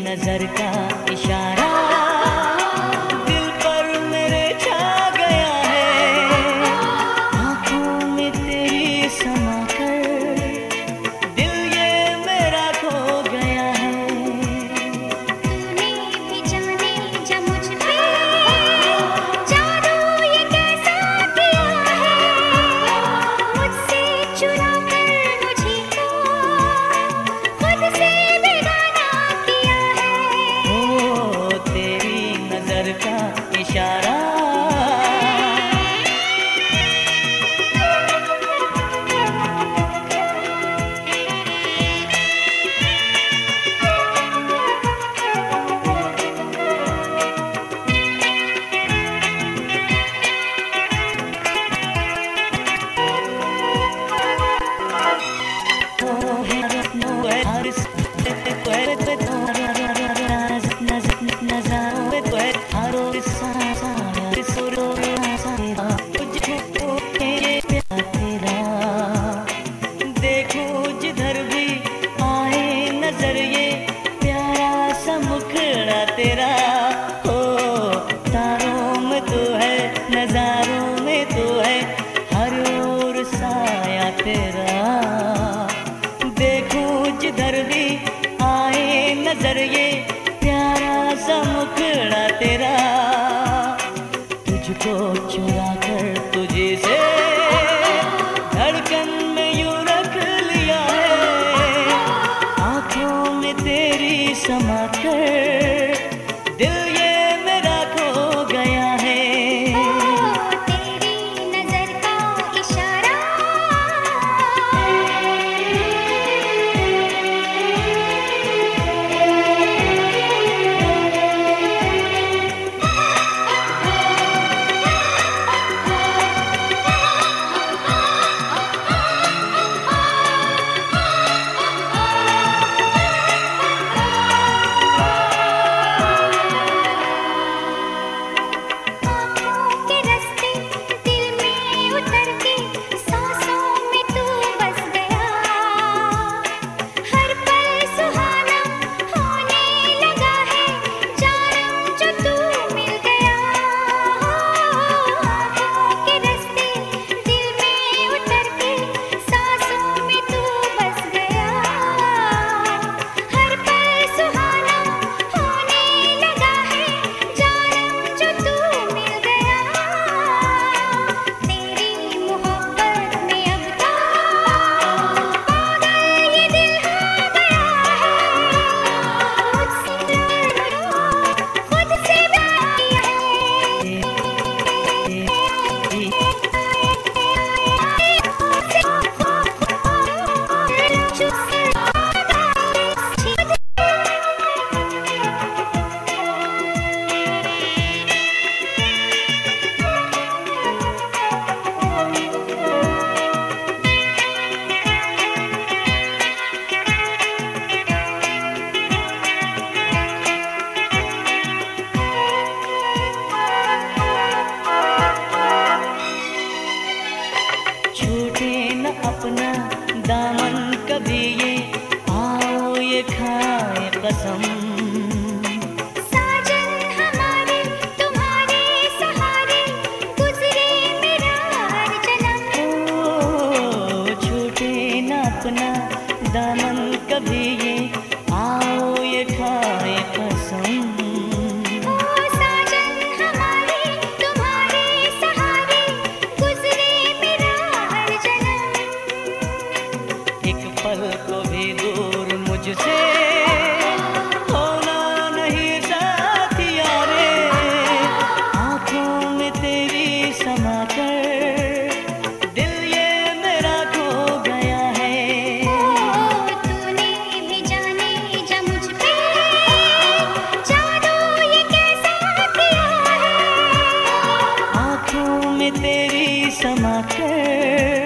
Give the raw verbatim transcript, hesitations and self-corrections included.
नजर का इशारा दिल पर मेरे छा गया है। आंखों में तेरी समा कर दिल ये मेरा खो गया है। तूने भी जाने जा मुझ पे जादू ये कैसा किया है। मुझसे चुरा कर मुझे तो खुद से बेगाना किया है। ओ तेरी नजर का इशारा देखो जिधर भी आए नजर ये प्यारा सा मुखड़ा तेरा। हो तारों में तो है नजारों में तो है हर ओर साया तेरा। देखो जिधर भी आए नजर ये प्यारा सा मुखड़ा तेरा। तुझको चुरा कर तुझे से धड़कन में यूं रख लिया है। आंखों में तेरी समा कर दिल ये मेरा खो गया है। तेरी नजर का इशारा अपना दामन कभी ये आओ ये खाए कसम। साजन हमारे तुम्हारे सहारे गुजरे मेरा हर जन्म। ओ छूटे न अपना दामन कभी ये आओ ये खाए कसम। पल को भी दूर मुझसे होना नहीं साथिया रे। आंखों में तेरी समा कर दिल ये मेरा खो गया है। तूने भी जाने जा मुझ पे जादू ये कैसा किया है। आंखों में तेरी समा कर